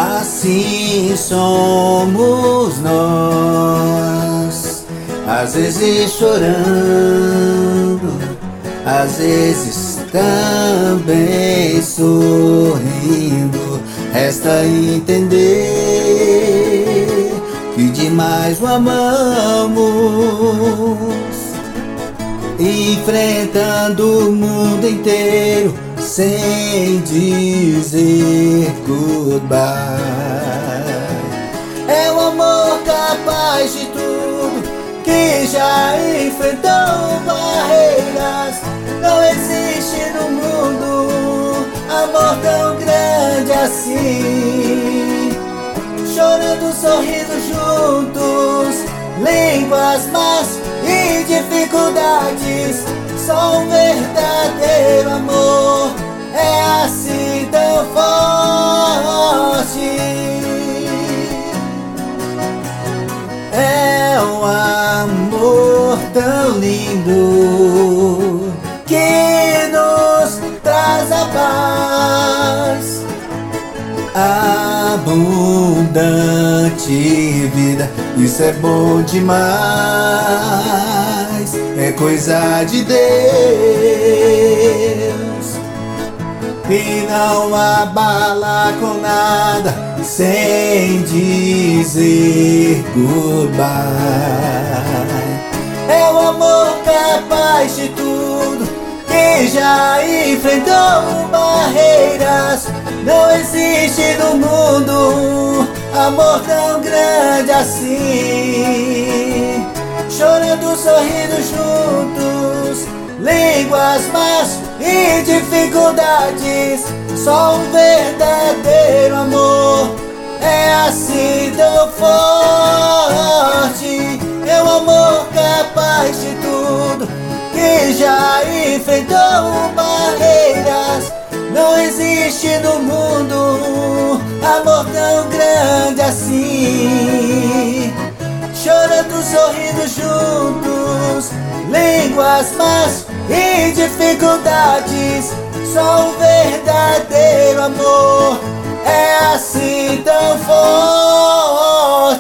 Assim somos nós, às vezes chorando, às vezes também sorrindo. Resta entender que demais o amamos, enfrentando o mundo inteiro sem dizer goodbye. É o amor capaz de tudo, que já enfrentou barreiras. Não existe no mundo amor tão grande assim. Chorando, sorrindo juntos, línguas más e dificuldades. Só um verdadeiro amor é assim tão forte. É um amor tão lindo que nos traz a paz, abundante vida. Isso é bom demais, é coisa de Deus, e não abala com nada sem dizer goodbye. É o amor capaz de tudo, que já enfrentou barreiras. Não existe no mundo amor tão grande assim. Chorando, sorrindo juntos, línguas más e dificuldades. Só um verdadeiro amor é assim tão forte. É um amor capaz de tudo, que já enfrentou barreiras. Não existe no mundo amor tão grande assim. Chorando, sorrindo juntos, línguas más e dificuldades. Só um verdadeiro amor é assim tão forte.